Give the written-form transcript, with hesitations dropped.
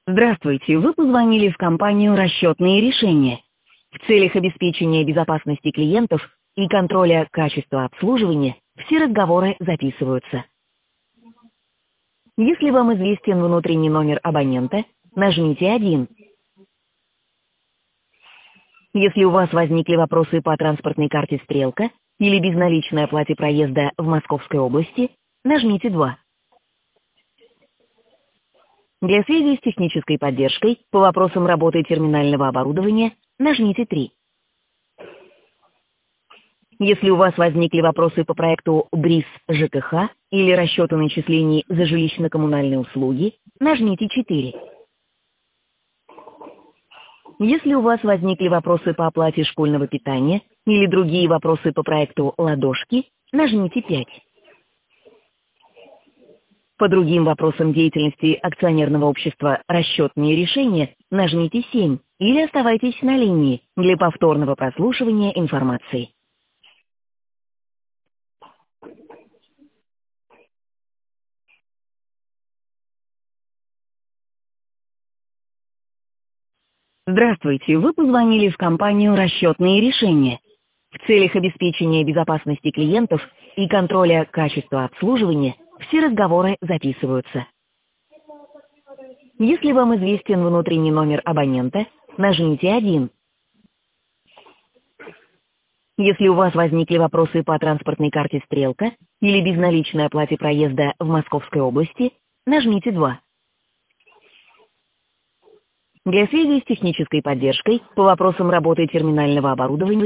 Здравствуйте, вы позвонили в компанию «Расчетные решения». В целях обеспечения безопасности клиентов и контроля качества обслуживания все разговоры записываются. Если вам известен внутренний номер абонента, нажмите 1. Если у вас возникли вопросы по транспортной карте «Стрелка» или безналичной оплате проезда в Московской области, нажмите 2. Для связи с технической поддержкой по вопросам работы терминального оборудования нажмите 3. Если у вас возникли вопросы по проекту БРИС ЖКХ или расчету начислений за жилищно-коммунальные услуги, нажмите 4. Если у вас возникли вопросы по оплате школьного питания или другие вопросы по проекту «Ладошки», нажмите 5. По другим вопросам деятельности акционерного общества «Расчетные решения» нажмите 7 или оставайтесь на линии для повторного прослушивания информации. Здравствуйте, вы позвонили в компанию «Расчетные решения». В целях обеспечения безопасности клиентов и контроля качества обслуживания все разговоры записываются. Если вам известен внутренний номер абонента, нажмите 1. Если у вас возникли вопросы по транспортной карте «Стрелка» или безналичной оплате проезда в Московской области, нажмите 2. Для связи с технической поддержкой по вопросам работы терминального оборудования